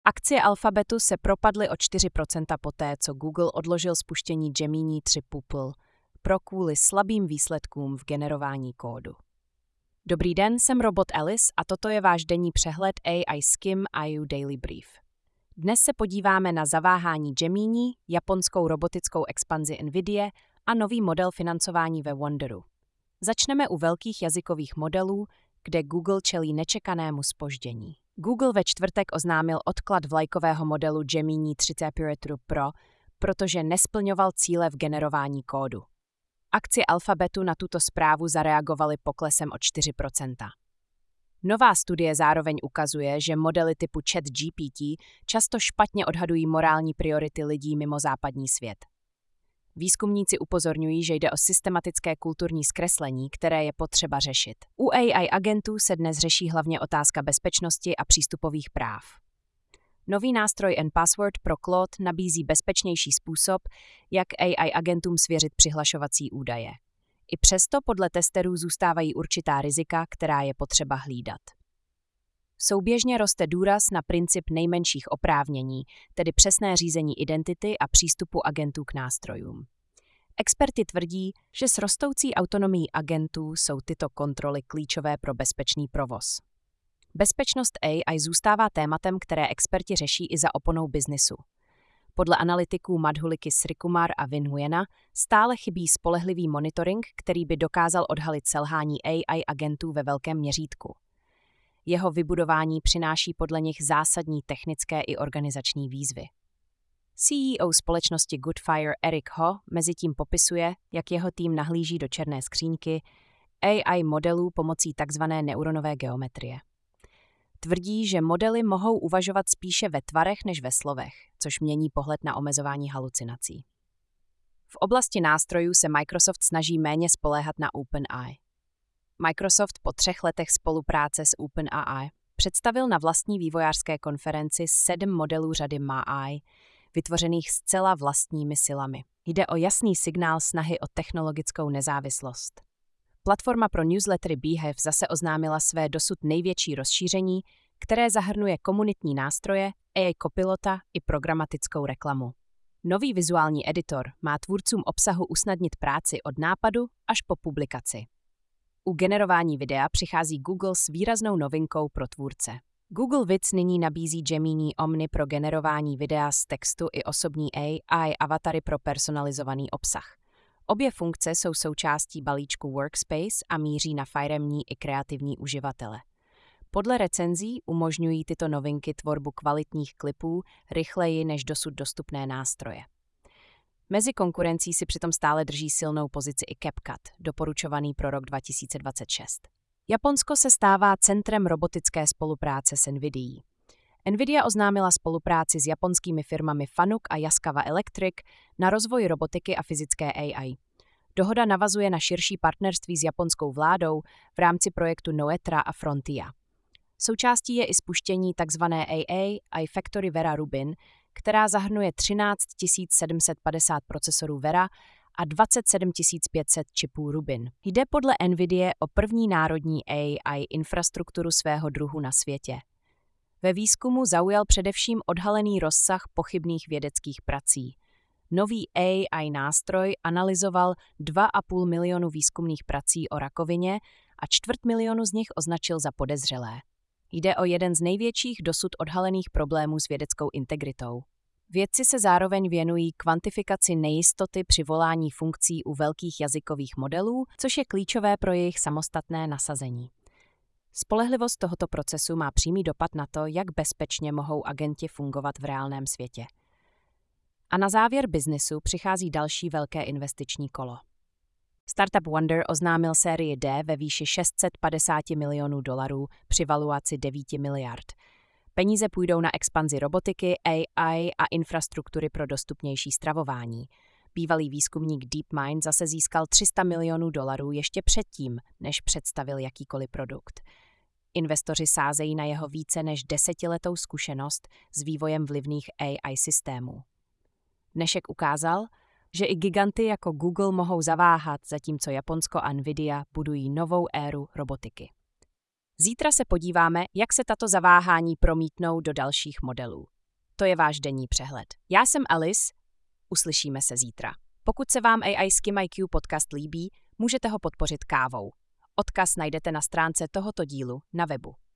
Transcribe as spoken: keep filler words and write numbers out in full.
Akcie Alphabetu se propadly o čtyři procenta poté, co Google odložil spuštění Gemini tři Pupil pro kvůli slabým výsledkům v generování kódu. Dobrý den, jsem Robot Alice a toto je váš denní přehled A I Skim I U Daily Brief. Dnes se podíváme na zaváhání Gemini, japonskou robotickou expanzi NVIDIA a nový model financování ve Wonderu. Začneme u velkých jazykových modelů, kde Google čelí nečekanému zpoždění. Google ve čtvrtek oznámil odklad vlajkového modelu Gemini tři Pro, protože nesplňoval cíle v generování kódu. Akcie Alphabetu na tuto zprávu zareagovaly poklesem o čtyři procenta. Nová studie zároveň ukazuje, že modely typu ChatGPT často špatně odhadují morální priority lidí mimo západní svět. Výzkumníci upozorňují, že jde o systematické kulturní zkreslení, které je potřeba řešit. U A I agentů se dnes řeší hlavně otázka bezpečnosti a přístupových práv. Nový nástroj nPassword pro Claude nabízí bezpečnější způsob, jak A I agentům svěřit přihlašovací údaje. I přesto podle testerů zůstávají určitá rizika, která je potřeba hlídat. Souběžně roste důraz na princip nejmenších oprávnění, tedy přesné řízení identity a přístupu agentů k nástrojům. Experti tvrdí, že s rostoucí autonomií agentů jsou tyto kontroly klíčové pro bezpečný provoz. Bezpečnost A I zůstává tématem, které experti řeší i za oponou biznisu. Podle analytiků Madhuliky Srikumar a Vin Huyena stále chybí spolehlivý monitoring, který by dokázal odhalit selhání A I agentů ve velkém měřítku. Jeho vybudování přináší podle nich zásadní technické i organizační výzvy. C E O společnosti Goodfire Eric Ho mezitím popisuje, jak jeho tým nahlíží do černé skříňky A I modelů pomocí tzv. Neuronové geometrie. Tvrdí, že modely mohou uvažovat spíše ve tvarech než ve slovech, což mění pohled na omezování halucinací. V oblasti nástrojů se Microsoft snaží méně spoléhat na OpenAI. Microsoft po třech letech spolupráce s OpenAI představil na vlastní vývojářské konferenci sedm modelů řady M A I, vytvořených zcela vlastními silami. Jde o jasný signál snahy o technologickou nezávislost. Platforma pro newslettery Behave zase oznámila své dosud největší rozšíření, které zahrnuje komunitní nástroje, A I kopilota i programatickou reklamu. Nový vizuální editor má tvůrcům obsahu usnadnit práci od nápadu až po publikaci. U generování videa přichází Google s výraznou novinkou pro tvůrce. Google Vids nyní nabízí Gemini Omni pro generování videa z textu i osobní A I avatary pro personalizovaný obsah. Obě funkce jsou součástí balíčku Workspace a míří na firemní i kreativní uživatele. Podle recenzí umožňují tyto novinky tvorbu kvalitních klipů rychleji než dosud dostupné nástroje. Mezi konkurencí si přitom stále drží silnou pozici i CapCut, doporučovaný pro rok dva tisíce dvacet šest. Japonsko se stává centrem robotické spolupráce s NVIDIí. NVIDIA oznámila spolupráci s japonskými firmami Fanuc a Yaskawa Electric na rozvoj robotiky a fyzické A I. Dohoda navazuje na širší partnerství s japonskou vládou v rámci projektu Noetra a Frontia. Součástí je i spuštění tzv. A I Factory Vera Rubin, která zahrnuje třináct tisíc sedm set padesát procesorů Vera a dvacet sedm tisíc pět set čipů Rubin. Jde podle NVIDIA o první národní A I infrastrukturu svého druhu na světě. Ve výzkumu zaujal především odhalený rozsah pochybných vědeckých prací. Nový A I nástroj analyzoval dva a půl milionu výzkumných prací o rakovině a čtvrt milionu z nich označil za podezřelé. Jde o jeden z největších dosud odhalených problémů s vědeckou integritou. Vědci se zároveň věnují kvantifikaci nejistoty při volání funkcí u velkých jazykových modelů, což je klíčové pro jejich samostatné nasazení. Spolehlivost tohoto procesu má přímý dopad na to, jak bezpečně mohou agenti fungovat v reálném světě. A na závěr biznisu přichází další velké investiční kolo. Startup Wonder oznámil sérii D ve výši šest set padesát milionů dolarů při valuaci devět miliard. Peníze půjdou na expanzi robotiky, A I a infrastruktury pro dostupnější stravování. Bývalý výzkumník DeepMind zase získal tři sta milionů dolarů ještě předtím, než představil jakýkoliv produkt. Investoři sázejí na jeho více než desetiletou zkušenost s vývojem vlivných A I systémů. Dnešek ukázal, že i giganty jako Google mohou zaváhat, zatímco Japonsko a NVIDIA budují novou éru robotiky. Zítra se podíváme, jak se tato zaváhání promítnou do dalších modelů. To je váš denní přehled. Já jsem Alice, uslyšíme se zítra. Pokud se vám A I Skim I Q podcast líbí, můžete ho podpořit kávou. Odkaz najdete na stránce tohoto dílu na webu.